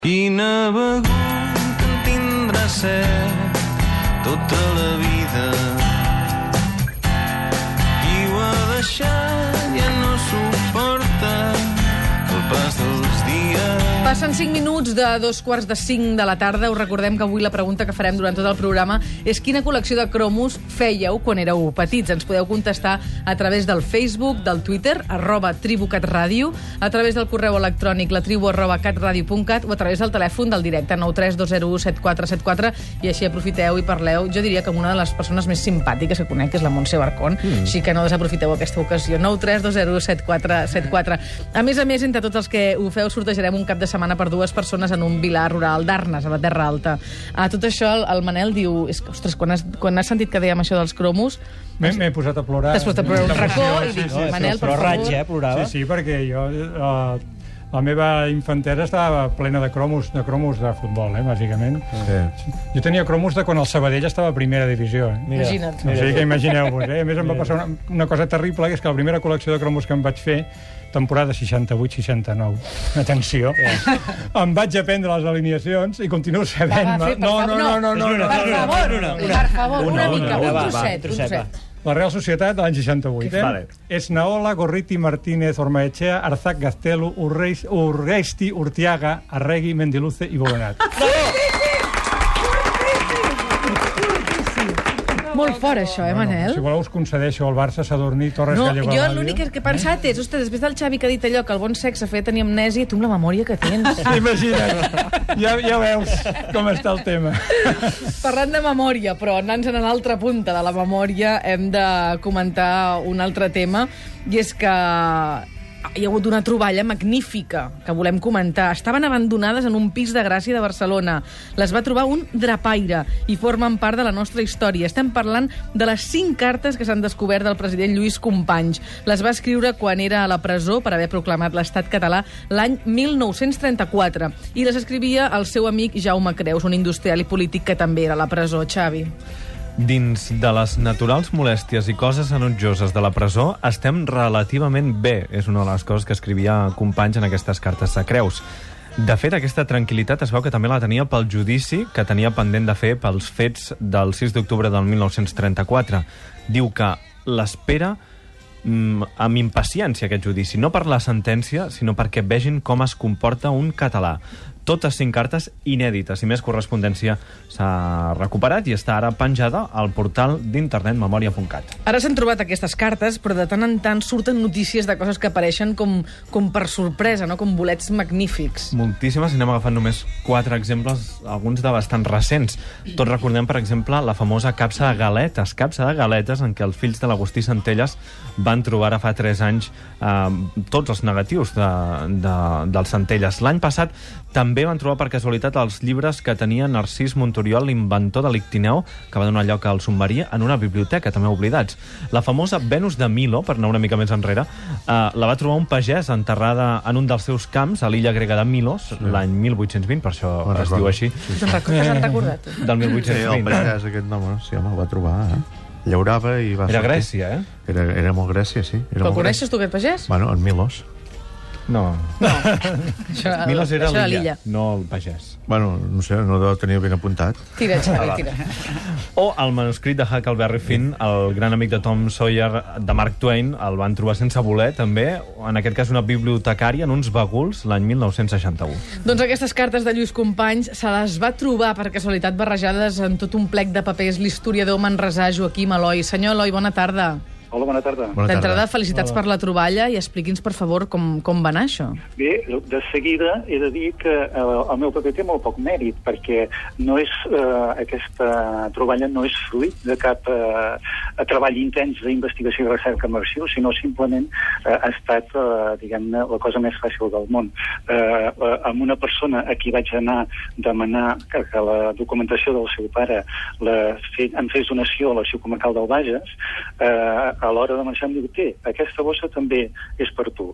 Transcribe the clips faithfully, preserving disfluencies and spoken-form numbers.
Quina begut en tindrà set tota la vida. Qui ho ha deixat ja no suporta el pas dels dies. Passen cinc minuts de dos quarts de cinc de la tarda. Us recordem que avui la pregunta que farem durant tot el programa és quina col·lecció de cromos fèieu quan éreu petits. Ens podeu contestar a través del Facebook, del Twitter, arroba tribucatradio, a través del correu electrònic latribu arroba catradio punt cat o a través del telèfon del directe nou tres dos zero u set quatre set quatre, i així aprofiteu i parleu, jo diria que amb una de les persones més simpàtiques que conec, que és la Montse Barcón, mm. així que no desaprofiteu aquesta ocasió. nou tres dos zero u set quatre set quatre. A més a més, entre tots els que ho feu, sortejarem un cap de setmana per dues persones en un vilar rural d'Arnes, a la Terra Alta. A tot això, el, el Manel diu... És que, ostres, quan has, quan has sentit que dèiem això dels cromos... M'he posat a plorar. T'has posat a plorar un racó i dic, sí, sí, Manel, sí, per favor... raig, eh, plorava. Sí, sí, perquè jo... Uh, la meva infantesa estava plena de cromos de cromos de futbol, eh, bàsicament. Sí. Jo tenia cromos de quan el Sabadell estava a primera divisió. Eh? Mira, Imagina't. O sigui que imagineu-vos, eh? A més, em va passar una, una cosa terrible, que és que la primera col·lecció de cromos que em vaig fer, temporada seixanta-vuit seixanta-nou. Atenció. Sí. Em vaig aprendre les alineacions i continuo sabent-me. No, no, no, no, no, no. Per favor, per favor, una mica, un trosset, un trosset. La Real Societat de l'any seixanta-vuit, eh? Vale. Esnaola, Gorriti, Martínez, Ormaechea, Arzac, Gaztelu, Urreis, Urreisti, Urtiaga, Arregui, Mendiluce i Bovenat. Molt fort, això, eh, Manel? Si voleu us concedeixo el Barça, Sadurní, Torres, no, Gallego... Jo l'únic que he pensat és, ostres, després del Xavi que ha dit allò que el bon sexe feia tenir amnèsia, tu amb la memòria que tens. Imagina't, ja, ja veus com està el tema. Parlant de memòria, però anant-nos a l'altra punta de la memòria, hem de comentar un altre tema, i és que hi ha hagut una troballa magnífica que volem comentar. Estaven abandonades en un pis de Gràcia de Barcelona. Les va trobar un drapaire i formen part de la nostra història. Estem parlant de les cinc cartes que s'han descobert del president Lluís Companys. Les va escriure quan era a la presó per haver proclamat l'estat català l'any mil nou-cents trenta-quatre. I les escrivia el seu amic Jaume Creus, un industrial i polític que també era a la presó. Xavi. Dins de les naturals molèsties i coses enutjoses de la presó, estem relativament bé. És una de les coses que escrivia Companys en aquestes cartes de Creus. De fet, aquesta tranquil·litat es veu que també la tenia pel judici que tenia pendent de fer pels fets del sis d'octubre del mil nou-cents trenta-quatre. Diu que l'espera mm, amb impaciència, aquest judici, no per la sentència, sinó perquè vegin com es comporta un català. Totes cinc cartes inèdites i més correspondència s'ha recuperat i està ara penjada al portal d'internet memòria punt cat. Ara s'han trobat aquestes cartes, però de tant en tant surten notícies de coses que apareixen com, com per sorpresa, no? Com bolets magnífics. Moltíssimes, i n'hem agafat només quatre exemples, alguns de bastant recents. Tots recordem, per exemple, la famosa capsa de galetes, capsa de galetes en què els fills de l'Agustí Centelles van trobar ara fa tres anys eh, tots els negatius de, de, dels Centelles. L'any passat també van trobar per casualitat els llibres que tenia Narcís Montoriol, l'inventor de l'Ictineu, que va donar lloc al submarí, en una biblioteca, també oblidats. La famosa Venus de Milo, per anar una mica més enrere, eh, la va trobar un pagès enterrada en un dels seus camps, a l'illa grega de Milos, sí. l'any mil vuit-cents vint, per això bon, es diu així. Sí, sí. Te'n recordat? Del mil vuit-cents vint. Sí, el pagès, aquest nom, sí, home, el va trobar, eh? Llaurava i va Era sortir. Grècia, eh? Era, era molt Grècia, sí. Era Però coneixes tu aquest pagès? Bueno, en Milos. No. No. Això, Milos era això l'illa, no el pagès. Bueno, no sé, no deu tenir ben apuntat. Tira, Xavi, tira. O el manuscrit de Huckleberry Finn, el gran amic de Tom Sawyer, de Mark Twain, el van trobar sense voler, també, en aquest cas una bibliotecària, en uns baguls, l'any mil nou-cents seixanta-u. Doncs aquestes cartes de Lluís Companys se les va trobar per casualitat barrejades en tot un plec de papers l'historiador manresà Joaquim Eloi. Senyor Eloi, bona tarda. Hola, bona tarda. D'entrada, felicitats per la troballa i expliqui'ns, per favor, com, com va anar això. Bé, de seguida he de dir que eh, el meu paper té molt poc mèrit, perquè no és, eh, aquesta troballa no és fruit de cap eh, treball intens d'investigació i recerca immersiu, sinó simplement eh, ha estat, eh, diguem-ne, la cosa més fàcil del món. Eh, eh, amb una persona a qui vaig anar a demanar que, que la documentació del seu pare la fe, en fes donació a l'Arxiu Comarcal del Bages, eh, a l'hora de marxar em diu, té, aquesta bossa també és per tu.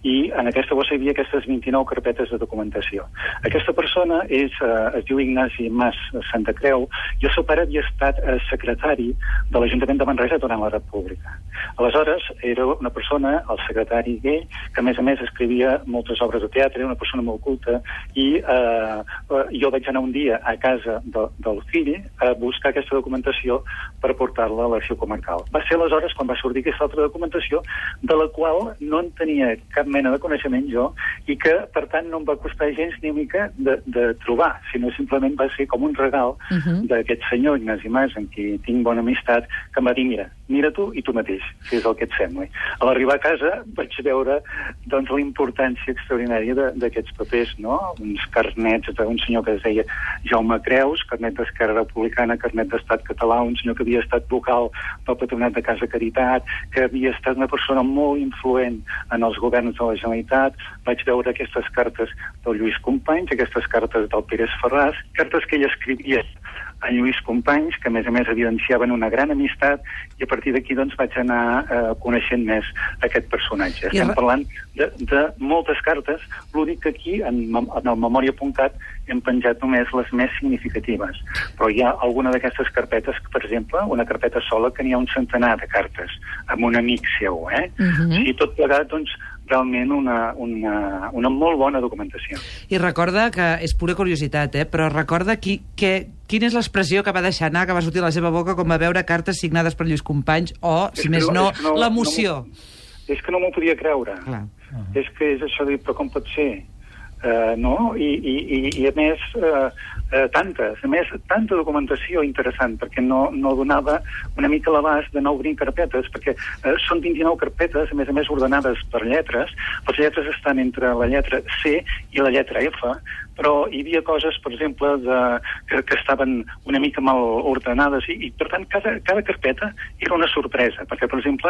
i en aquesta bossa hi havia aquestes vint-i-nou carpetes de documentació. Aquesta persona és, eh, es diu Ignasi Mas Santa Creu, i el seu pare havia estat eh, secretari de l'Ajuntament de Manresa durant la República. Aleshores, era una persona, el secretari gay, que a més a més escrivia moltes obres de teatre, era una persona molt culta, i eh, jo vaig anar un dia a casa de, del fill a buscar aquesta documentació per portar-la a l'arxiu comarcal. Va ser aleshores quan va sortir aquesta altra documentació, de la qual no en tenia cap mena de coneixement jo, i que, per tant, no em va costar gens ni mica de, de trobar, sinó simplement va ser com un regal uh -huh. d'aquest senyor Ignasi Mas, amb qui tinc bona amistat, que em va dir, mira, mira tu i tu mateix, si és el que et sembla. A l'arribar a casa vaig veure doncs, la importància extraordinària d'aquests papers, no? Uns carnets d'un senyor que es deia Jaume Creus, carnet d'Esquerra Republicana, carnet d'Estat Català, un senyor que havia estat vocal del Patronat de Casa Caritat, que havia estat una persona molt influent en els governs de la Generalitat. Vaig veure aquestes cartes del Lluís Companys, aquestes cartes del Pérez Ferraz, cartes que ell escrivia a Lluís Companys, que a més a més evidenciaven una gran amistat, i a partir d'aquí doncs vaig anar eh, coneixent més aquest personatge. Estem I... parlant de, de moltes cartes, l'únic que aquí en, en el memòria punt cat hem penjat només les més significatives, però hi ha alguna d'aquestes carpetes, per exemple, una carpeta sola que n'hi ha un centenar de cartes amb un amic seu, eh? Uh-huh. O sigui, tot plegat, doncs, realment una, una, una molt bona documentació. I recorda que, és pura curiositat, eh? però recorda qui, que, quina és l'expressió que va deixar anar, que va sortir a la seva boca quan va veure cartes signades per Lluís Companys, o, si més no, no l'emoció. No, és que no m'ho podia creure. Clar. Uh-huh. És que és això de dir, però com pot ser? Uh, no? I, i, i, i a més uh, uh, tantes, a més tanta documentació interessant, perquè no, no donava una mica l'abast de no obrir carpetes, perquè uh, són vint-i-nou carpetes, a més a més ordenades per lletres. Les lletres estan entre la lletra C i la lletra F, però hi havia coses, per exemple, de, que, que estaven una mica mal ordenades, i, i per tant cada, cada carpeta era una sorpresa, perquè per exemple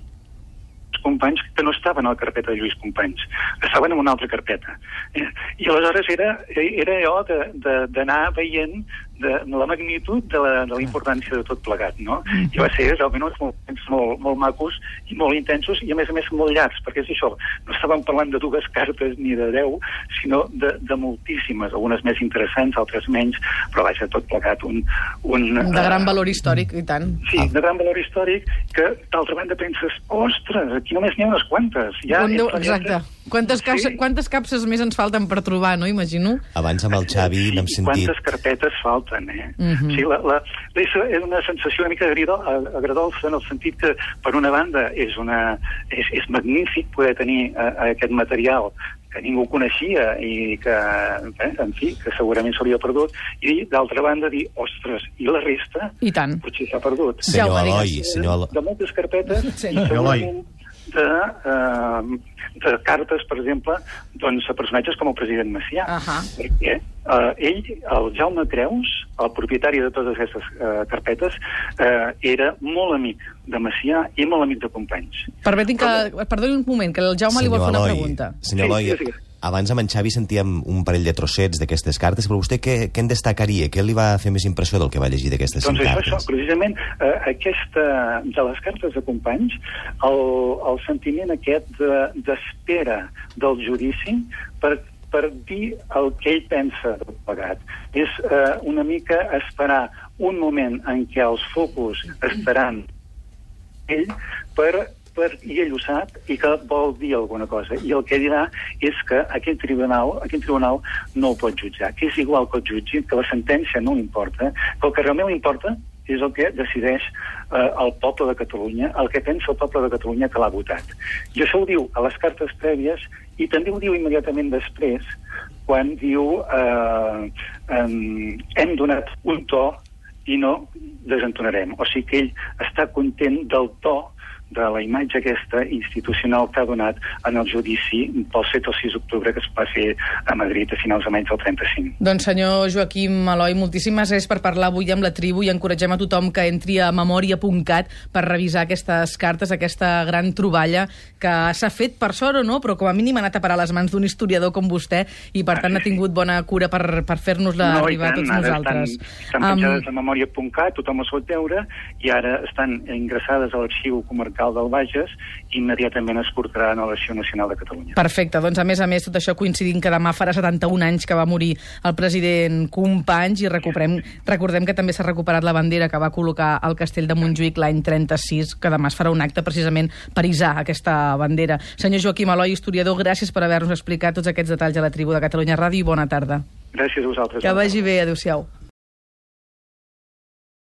Companys que no estaven a la carpeta de Lluís Companys, estaven en una altra carpeta. Eh? I aleshores era, era allò d'anar veient de la magnitud de la, de la importància de tot plegat, no? I va ser realment uns moments molt, molt macos i molt intensos, i a més a més molt llargs, perquè és això, no estàvem parlant de dues cartes ni de deu, sinó de, de moltíssimes, algunes més interessants, altres menys, però vaja, tot plegat un... un de gran valor històric, i tant. Sí, de gran valor històric, que d'altra banda penses, ostres, aquí només n'hi ha unes quantes. Ja, no, exacte. Quantes, capses, sí. quantes capses més ens falten per trobar, no? Imagino. Abans amb el Xavi n'hem sentit... Quantes carpetes falten, eh? Uh-huh. Sí, la, la, és una sensació una mica agradolça, en el sentit que, per una banda, és, una, és, és magnífic poder tenir uh, aquest material que ningú coneixia i que, eh, en fi, que segurament s'hauria perdut, i d'altra banda dir, ostres, i la resta? I tant. Potser s'ha perdut. Senyor Eloi, senyor Eloi. De moltes carpetes, senyor Eloi. De, uh, de cartes, per exemple, doncs, a personatges com el president Macià. Uh-huh. Perquè uh, ell, el Jaume Creus, el propietari de totes aquestes uh, carpetes, uh, era molt amic de Macià i molt amic de Companys. Permetin que... Però... Perdoni un moment, que el Jaume senyor li vol fer una Eloi, pregunta. Senyor Eloi, sí, sí, sí. Abans amb en Xavi sentíem un parell de trossets d'aquestes cartes, però vostè què, què en destacaria? Què li va fer més impressió del que va llegir d'aquestes doncs cinc això, cartes? Doncs això, precisament, eh, aquesta, de les cartes de Companys, el, el sentiment aquest d'espera de, del judici per, per dir el que ell pensa del plegat. És eh, una mica esperar un moment en què els focus estaran ell per... Per, i ell ho sap, i que vol dir alguna cosa. I el que dirà és que aquest tribunal, aquest tribunal no ho pot jutjar, que és igual que el jutgi, que la sentència no importa, que el que realment importa és el que decideix eh, el poble de Catalunya, el que pensa el poble de Catalunya que l'ha votat. I això ho diu a les cartes prèvies, i també ho diu immediatament després, quan diu eh, eh, hem donat un to i no desentonarem. O sigui que ell està content del to de la imatge aquesta institucional que ha donat en el judici pel set al sis d'octubre que es va fer a Madrid a finals de maig del trenta-cinc. Doncs senyor Joaquim Eloi, moltíssimes gràcies per parlar avui amb la tribu, i encoratgem a tothom que entri a memòria punt cat per revisar aquestes cartes, aquesta gran troballa que s'ha fet, per sort o no, però com a mínim ha anat a parar les mans d'un historiador com vostè, i per tant ha tingut bona cura per, per fer-nos-la no, arribar a tots nosaltres. Estan, estan penjades um... a memòria punt cat, tothom ho pot veure, i ara estan ingressades a l'arxiu comarcal d'alcalde al Bages, immediatament es portarà a l'Arxiu Nacional de Catalunya. Perfecte, doncs a més a més tot això coincidint que demà farà setanta-un anys que va morir el president Companys i recuperem, recordem que també s'ha recuperat la bandera que va col·locar al Castell de Montjuïc l'any trenta-sis, que demà es farà un acte precisament per isar aquesta bandera. Senyor Joaquim Aloy, historiador, gràcies per haver-nos explicat tots aquests detalls a la Tribu de Catalunya Ràdio i bona tarda. Gràcies a vosaltres. Que vagi bé, adéu-siau.